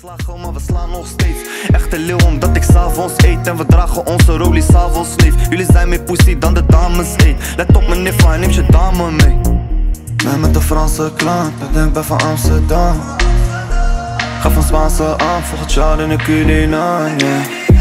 geslagen, maar we slaan nog steeds. Echte leeuw omdat ik s'avonds eet. En we dragen onze Rollie s'avonds neef. Jullie zijn meer pussy dan de dames eet. Let op mijn niffa, neem je dame mee. Ben met de Franse klant, ik ben van Amsterdam. Ga van Spaanse aan, volgend jaar in de Culinaar, yeah.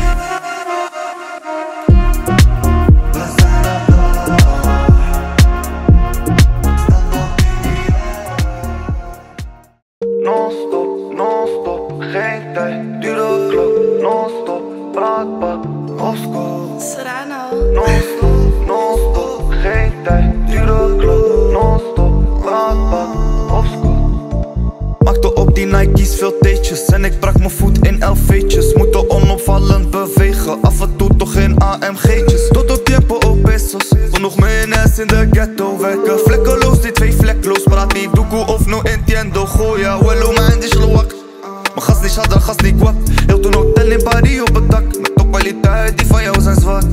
Non-stop, geen tijd, dure klok. Non-stop, praatbak, Osco. Serrano. Non-stop, geen tijd, dure klok. Non-stop, praatbak, Osco. Maakte op die Nike's veel teetjes. En ik brak mijn voet in LV'tjes. Moeten onopvallend bewegen, af en toe toch geen AMG'tjes. Todo tiempo op pesos, genoeg mayonaise in de ghetto. Werken vlekkeloos, die twee vlekloos. Praat niet doekoe of no entiendo. Goya, wello, maar die slowak. Mijn gas niet shadra, gas niet kwak. Heel toen hotel in Paris op het dak. Met topkwaliteit, die van jou zijn zwak.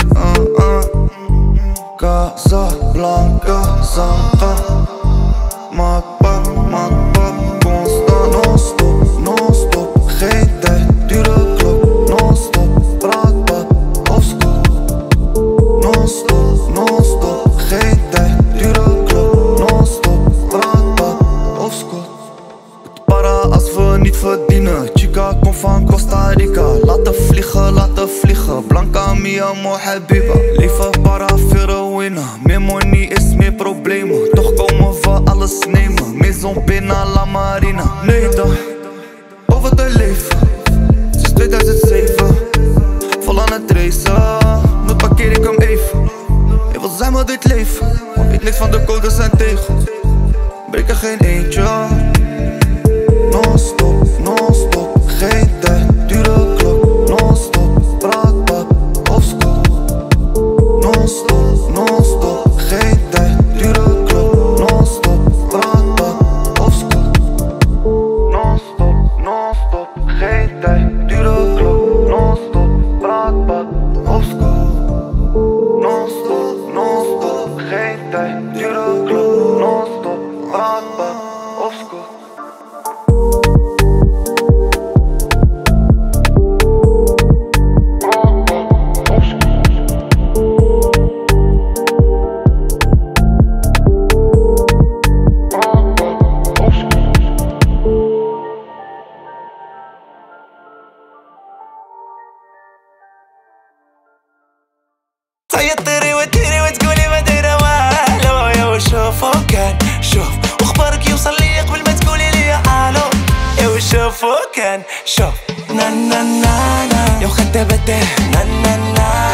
Casablanca, Santa. Maak pak, constant. Non-stop, geen tijd, dure klok. Non-stop, praatbak, Osco. Non-stop, geen tijd, dure klok. Non-stop, praatbak, Osco. Para als we niet verdienen. Chica komt van Costa Rica. Laten vliegen. Blanca, mi amor, habiba. Leven para, veel winnen. Meer money is meer problemen. Toch komen we alles nemen. Maison Pina, La Marina. Nee dan, over te leven. Sinds 2007. Vol aan het racen. Nu parkeer ik hem even. Ik wil zijn maar dit leven. Weet niks van de codes en tegels. Breek er geen eentje. Non-stop, geen tijd, dure klok. Non-stop, praatbak, Osco. Non-stop, geen tijd, dure klok. Non-stop, praatbak, Osco. Non-stop, geen tijd, dure klok. Non-stop, praatbak, Osco. Non-stop, geen tijd, dure klok. Non-stop, praatbak, Osco. صيدتري وتديري وتقولي ما دايره والو يا وشوفو كان شوف واخبارك يوصل لي قبل ما تقولي لي الو يا وشوفو كان شوف نا نا نا نا يا وخدبته نا نا نا